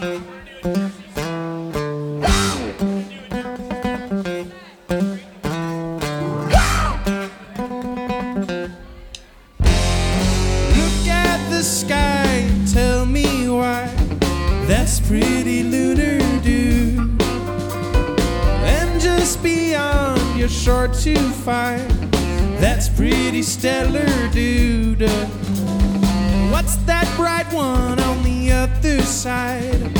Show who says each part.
Speaker 1: The sky, tell me why. That's pretty lunar, dude. And just beyond, you're sure to find that's pretty stellar, dude. What's that bright one on the other side?